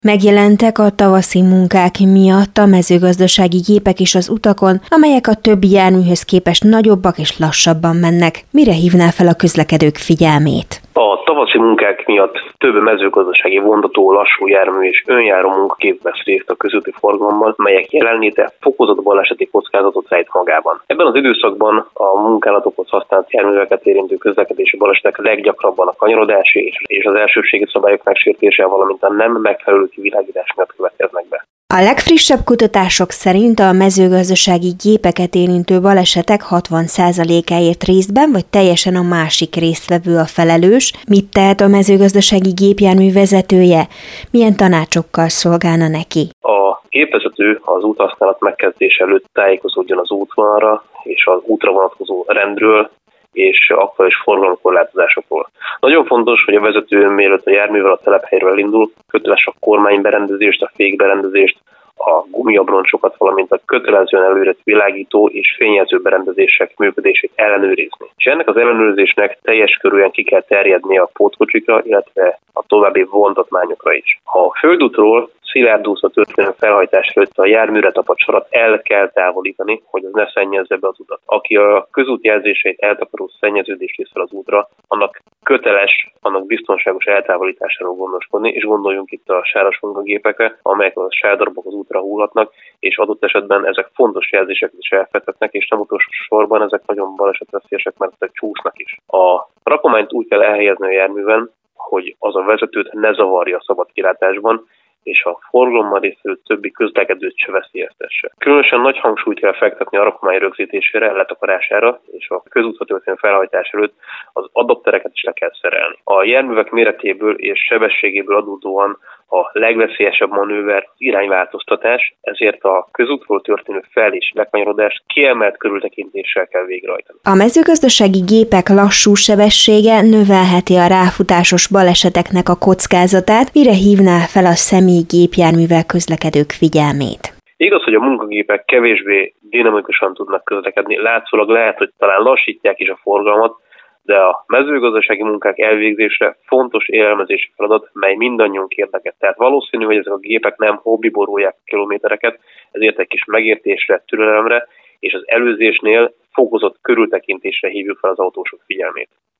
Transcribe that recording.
Megjelentek a tavaszi munkák miatt a mezőgazdasági gépek is az utakon, amelyek a többi járműhöz képest nagyobbak és lassabban mennek. Mire hívná fel a közlekedők figyelmét? A tavaszi munkák miatt több mezőgazdasági vontató, lassú jármű és önjáró munkagép vesz részt a közúti forgalomban, melyek jelenléte fokozott baleseti kockázatot rejt magában. Ebben az időszakban a munkálatokhoz használt járműveket érintő közlekedési balesetek leggyakrabban a kanyarodási és az elsőbségi szabályok megsértése, valamint a nem megfelelő kivilágítás miatt következnek be. A legfrissebb kutatások szerint a mezőgazdasági gépeket érintő balesetek 60%-áért részben vagy teljesen a másik résztvevő a felelős. Mit tehet a mezőgazdasági gépjármű vezetője? Milyen tanácsokkal szolgálna neki? A gépvezető az úthasználat megkezdése előtt tájékozódjon az útvonalra és az útra vonatkozó rendről és aktuális forgalomkorlátozásokról. Nagyon fontos, hogy a vezető mielőtt a járművel a telephelyről elindul, köteles a kormányberendezést, a fékberendezést, a gumiabroncsokat, valamint a kötelezően előre világító és fényjelző berendezések működését ellenőrizni. És ennek az ellenőrzésnek teljes körűen ki kell terjednie a pótkocsikra, illetve a további vontatmányokra is. A földútról szilárd úszva történő felhajtás előtt a járműre tapadt sarat el kell távolítani, hogy az ne szennyezze be az utat. Aki a közút jelzéseit eltakaró szennyeződést visz fel az útra, annak köteles, annak biztonságos eltávolításáról gondoskodni, és gondoljunk itt a sáros munkagépekre, amelyek a sárdarabok az útra hullhatnak, és adott esetben ezek fontos jelzéseket is elfedhetnek, és nem utolsó sorban ezek nagyon balesetveszélyesek, mert ezek csúsznak is. A rakományt úgy kell elhelyezni a járműven, hogy az a vezetőt ne zavarja a szabad kilátásban, és a forgalommal résztvevő többi közlekedőt se veszélyeztesse. Különösen nagy hangsúlyt kell fektetni a rakomány rögzítésére, letakarására, és a közútra történő felhajtás előtt az adaptereket is le kell szerelni. A járművek méretéből és sebességéből adódóan a legveszélyesebb manőver az irányváltoztatás, ezért a közútról történő fel- és lekanyarodást kiemelt körültekintéssel kell végrehajtani. A mezőgazdasági gépek lassú sebessége növelheti a ráfutásos baleseteknek a kockázatát. Mire hívná fel a személyi gépjárművel közlekedők figyelmét? Igaz, hogy a munkagépek kevésbé dinamikusan tudnak közlekedni, látszólag lehet, hogy talán lassítják is a forgalmat, de a mezőgazdasági munkák elvégzésre fontos élelmezési feladat, mely mindannyiunk érdeke. Tehát valószínű, hogy ezek a gépek nem hobbiból rólják a kilométereket, ezért egy kis megértésre, türelemre és az előzésnél fokozott körültekintésre hívjuk fel az autósok figyelmét.